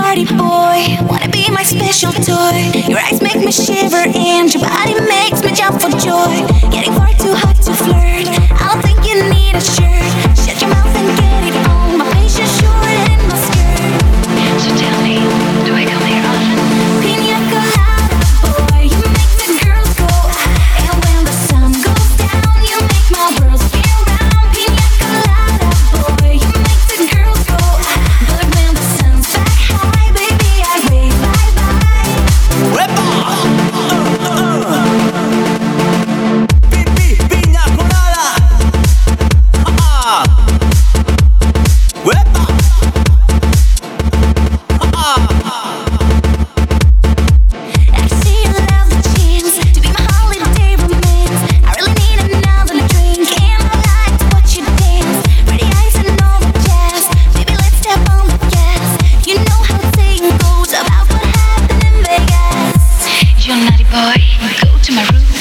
party boy, wanna be my special toy. Your eyes make me shiver and your body makes me jump for joy. Getting far too hot to flirt, I don't think you need a shirt. Shut your mouth and get it on, my patience short and my skirt. So tell me, do I come here often? Pina colada boy, you make the girls go ah. And when the sun goes down, you make my world spin round. Pina colada boy, you make the girls go ah. But when the sun's back high, baby, I wave bye-bye. Piña colada. Wepa. Actually, I love the chance to be my holiday romance. I really need another drink, and I like to watch you dance. Pretty eyes and all the jazz. Baby, let's step on the gas. You know how the saying goes about what happened in Vegas. You're a naughty boy, go to my room.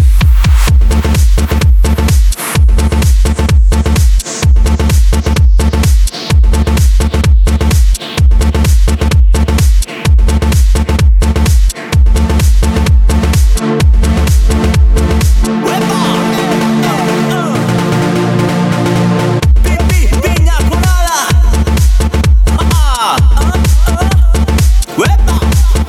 Piña colada. Wepa.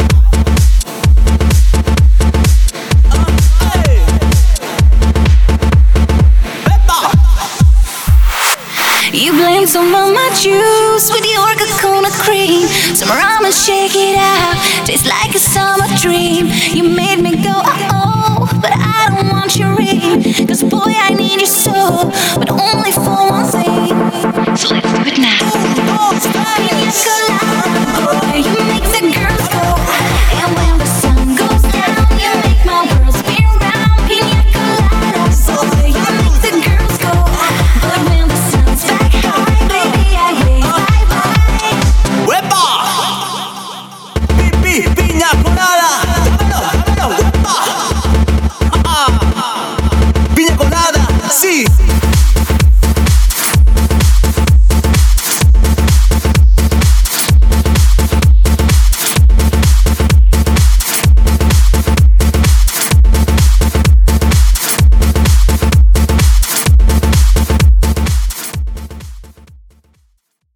You blend some of my juice with your coconut cream. Some rum and shake it out, tastes like a summer dream. You made me go oh, but I don't want your ring. Cause boy, I need your soul, but only for one thing. So let's do it now. Pina colada, boy, you make the girls go ah. And when the sun goes down, you make my world spin round. Pina colada, boy, you make the girls go ah. But when the sun's back high, baby, I wave bye-bye. Wepa. Piña colada.